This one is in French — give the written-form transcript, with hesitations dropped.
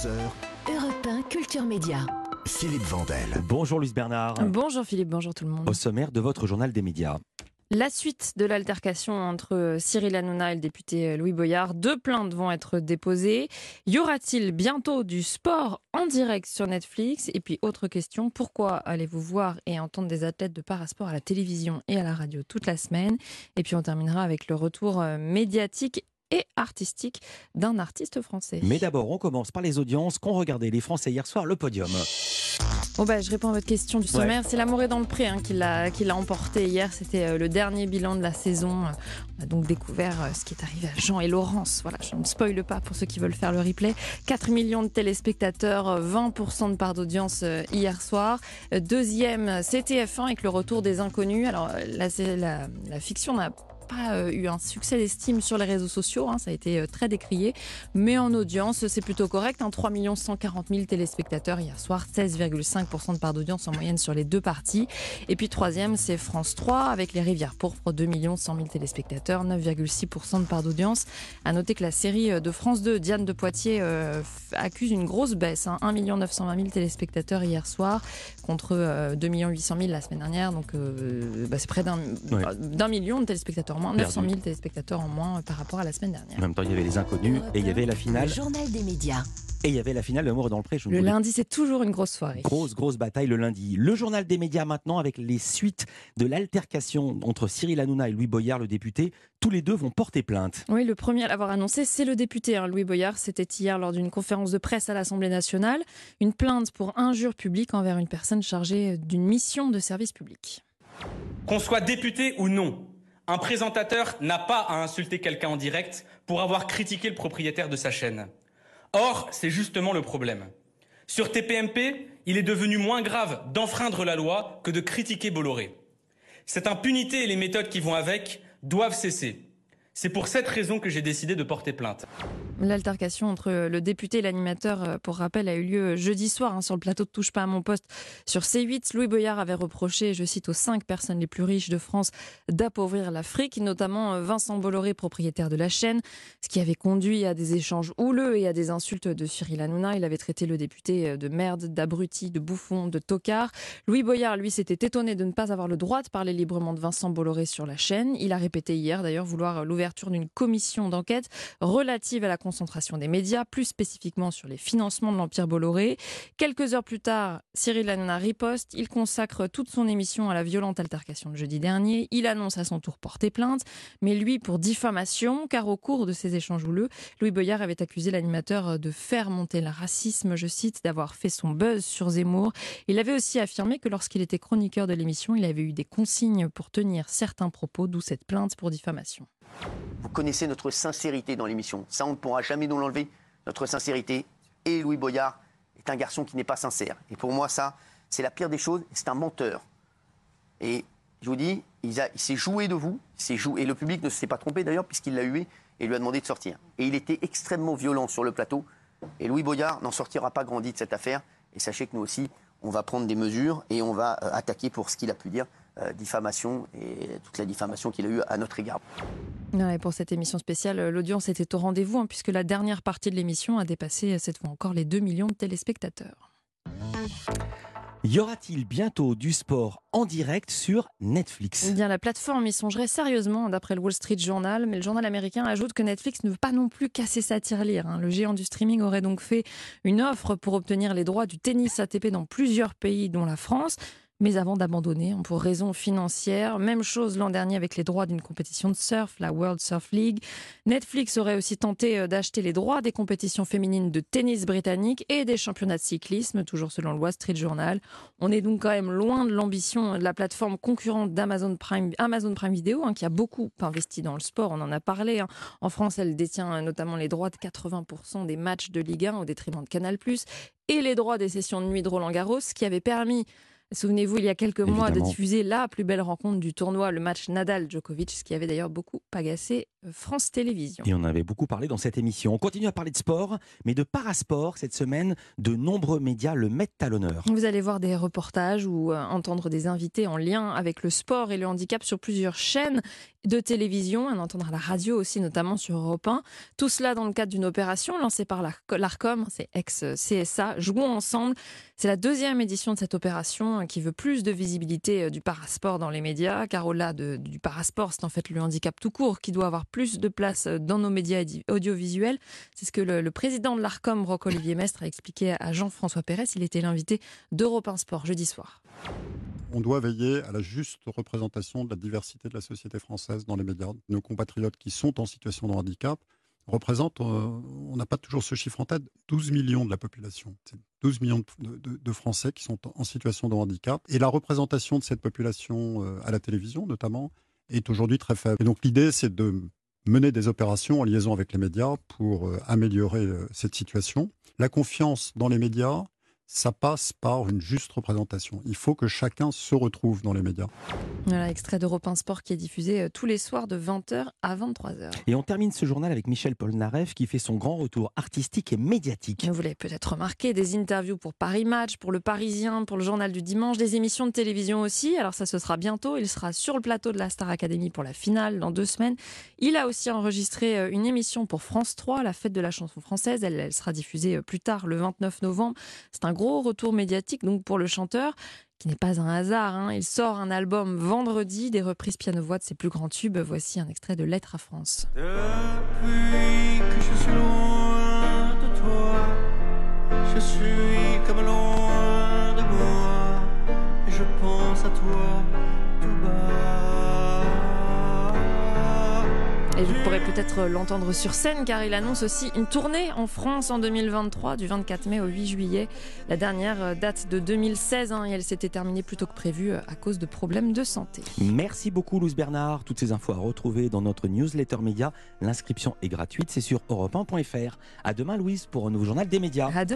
14h, Europe 1 Culture Média. Philippe Vandel. Bonjour Luce Bernard. Bonjour Philippe, bonjour tout le monde. Au sommaire de votre journal des médias. La suite de l'altercation entre Cyril Hanouna et le député Louis Boyard. 2 plaintes vont être déposées. Y aura-t-il bientôt du sport en direct sur Netflix? Et puis autre question, pourquoi allez-vous voir et entendre des athlètes de parasport à la télévision et à la radio toute la semaine? Et puis on terminera avec le retour médiatique et artistique d'un artiste français. Mais d'abord, on commence par les audiences qu'ont regardé les Français hier soir, le podium. Bon je réponds à votre question du sommaire. Ouais. C'est L'Amour est dans le pré qui l'a emporté hier. C'était le dernier bilan de la saison. On a donc découvert ce qui est arrivé à Jean et Laurence. Voilà, je ne spoile pas pour ceux qui veulent faire le replay. 4 millions de téléspectateurs, 20% de part d'audience hier soir. Deuxième, c'est TF1 avec le retour des Inconnus. Alors la fiction n'a pas eu un succès d'estime sur les réseaux sociaux, ça a été très décrié, mais en audience c'est plutôt correct, 3 140 000 téléspectateurs hier soir, 16,5% de part d'audience en moyenne sur les 2 parties. Et puis troisième, c'est France 3 avec Les Rivières pourpres, 2 100 000 téléspectateurs, 9,6% de part d'audience. À noter que la série de France 2, Diane de Poitiers, accuse une grosse baisse, 1 920 000 téléspectateurs hier soir contre 2 800 000 la semaine dernière, donc c'est près d'un million de téléspectateurs. 900 000 téléspectateurs en moins par rapport à la semaine dernière. En même temps, il y avait les Inconnus et il y avait la finale. Le journal des médias. Et il y avait la finale de L'Amour est dans le pré. Le lundi, c'est toujours une grosse soirée. Grosse bataille le lundi. Le journal des médias maintenant avec les suites de l'altercation entre Cyril Hanouna et Louis Boyard, le député. Tous les deux vont porter plainte. Oui, le premier à l'avoir annoncé, c'est le député Louis Boyard. C'était hier lors d'une conférence de presse à l'Assemblée nationale. Une plainte pour injure publique envers une personne chargée d'une mission de service public. Qu'on soit député ou non, un présentateur n'a pas à insulter quelqu'un en direct pour avoir critiqué le propriétaire de sa chaîne. Or, c'est justement le problème. Sur TPMP, il est devenu moins grave d'enfreindre la loi que de critiquer Bolloré. Cette impunité et les méthodes qui vont avec doivent cesser. C'est pour cette raison que j'ai décidé de porter plainte. L'altercation entre le député et l'animateur, pour rappel, a eu lieu jeudi soir sur le plateau de Touche pas à mon poste sur C8. Louis Boyard avait reproché, je cite, aux 5 personnes les plus riches de France d'appauvrir l'Afrique, notamment Vincent Bolloré, propriétaire de la chaîne, ce qui avait conduit à des échanges houleux et à des insultes de Cyril Hanouna. Il avait traité le député de merde, d'abruti, de bouffon, de tocard. Louis Boyard, lui, s'était étonné de ne pas avoir le droit de parler librement de Vincent Bolloré sur la chaîne. Il a répété hier, d'ailleurs, vouloir l'ouverture d'une commission d'enquête relative à la concentration des médias, plus spécifiquement sur les financements de l'Empire Bolloré. Quelques heures plus tard, Cyril Hanouna riposte. Il consacre toute son émission à la violente altercation de jeudi dernier. Il annonce à son tour porter plainte, mais lui pour diffamation, car au cours de ces échanges houleux, Louis Boyard avait accusé l'animateur de faire monter le racisme, je cite, d'avoir fait son buzz sur Zemmour. Il avait aussi affirmé que lorsqu'il était chroniqueur de l'émission, il avait eu des consignes pour tenir certains propos, d'où cette plainte pour diffamation. Vous connaissez notre sincérité dans l'émission. Ça, on ne pourra jamais nous l'enlever, notre sincérité. Et Louis Boyard est un garçon qui n'est pas sincère. Et pour moi, ça, c'est la pire des choses. C'est un menteur. Et je vous dis, il s'est joué de vous. Et le public ne s'est pas trompé d'ailleurs, puisqu'il l'a hué et lui a demandé de sortir. Et il était extrêmement violent sur le plateau. Et Louis Boyard n'en sortira pas grandi de cette affaire. Et sachez que nous aussi, on va prendre des mesures et on va attaquer pour ce qu'il a pu dire. Diffamation et toute la diffamation qu'il a eue à notre égard. Ouais, pour cette émission spéciale, l'audience était au rendez-vous puisque la dernière partie de l'émission a dépassé cette fois encore les 2 millions de téléspectateurs. Y aura-t-il bientôt du sport en direct sur Netflix? Eh bien, la plateforme y songerait sérieusement, d'après le Wall Street Journal, mais le journal américain ajoute que Netflix ne veut pas non plus casser sa tirelire. Le géant du streaming aurait donc fait une offre pour obtenir les droits du tennis ATP dans plusieurs pays, dont la France. Mais avant d'abandonner, pour raisons financières, même chose l'an dernier avec les droits d'une compétition de surf, la World Surf League. Netflix aurait aussi tenté d'acheter les droits des compétitions féminines de tennis britannique et des championnats de cyclisme, toujours selon le Wall Street Journal. On est donc quand même loin de l'ambition de la plateforme concurrente d'Amazon Prime Video, qui a beaucoup investi dans le sport, on en a parlé. En France, elle détient notamment les droits de 80% des matchs de Ligue 1 au détriment de Canal+, et les droits des sessions de nuit de Roland-Garros, qui avaient permis Souvenez-vous, il y a quelques mois, de Évidemment. diffuser la plus belle rencontre du tournoi, le match Nadal-Djokovic, ce qui avait d'ailleurs beaucoup agacé France Télévisions. Et on en avait beaucoup parlé dans cette émission. On continue à parler de sport, mais de parasport. Cette semaine, de nombreux médias le mettent à l'honneur. Vous allez voir des reportages ou entendre des invités en lien avec le sport et le handicap sur plusieurs chaînes de télévision, en entendre à la radio aussi, notamment sur Europe 1. Tout cela dans le cadre d'une opération lancée par l'ARCOM, c'est ex-CSA, Jouons ensemble. C'est la 2e édition de cette opération qui veut plus de visibilité du parasport dans les médias, car au-delà du parasport, c'est en fait le handicap tout court qui doit avoir plus de place dans nos médias audiovisuels. C'est ce que le président de l'ARCOM, Roch-Olivier Mestre, a expliqué à Jean-François Pérez. Il était l'invité d'Europe 1 Sport jeudi soir. On doit veiller à la juste représentation de la diversité de la société française dans les médias. Nos compatriotes qui sont en situation de handicap représentent, on n'a pas toujours ce chiffre en tête, 12 millions de la population. C'est 12 millions de Français qui sont en situation de handicap. Et la représentation de cette population à la télévision, notamment, est aujourd'hui très faible. Et donc l'idée, c'est de mener des opérations en liaison avec les médias pour améliorer cette situation. La confiance dans les médias, ça passe par une juste représentation. Il faut que chacun se retrouve dans les médias. Voilà, extrait d'Europe 1 Sport qui est diffusé tous les soirs de 20h à 23h. Et on termine ce journal avec Michel Polnareff qui fait son grand retour artistique et médiatique. Vous l'avez peut-être remarqué, des interviews pour Paris Match, pour Le Parisien, pour le Journal du Dimanche, des émissions de télévision aussi. Alors ça, ce sera bientôt. Il sera sur le plateau de la Star Academy pour la finale dans 2 semaines. Il a aussi enregistré une émission pour France 3, la fête de la chanson française. Elle sera diffusée plus tard, le 29 novembre. C'est un gros retour médiatique donc pour le chanteur, qui n'est pas un hasard, hein. Il sort un album vendredi, des reprises piano-voix de ses plus grands tubes. Voici un extrait de Lettre à France. Depuis que je suis loin de toi, je suis comme loin de moi, et je pense à toi tout bas. Et vous pourrez peut-être l'entendre sur scène, car il annonce aussi une tournée en France en 2023, du 24 mai au 8 juillet. La dernière date de 2016, et elle s'était terminée plus tôt que prévu à cause de problèmes de santé. Merci beaucoup Louise Bernard. Toutes ces infos à retrouver dans notre newsletter média. L'inscription est gratuite, c'est sur europe1.fr. À demain Louise pour un nouveau journal des médias. À demain.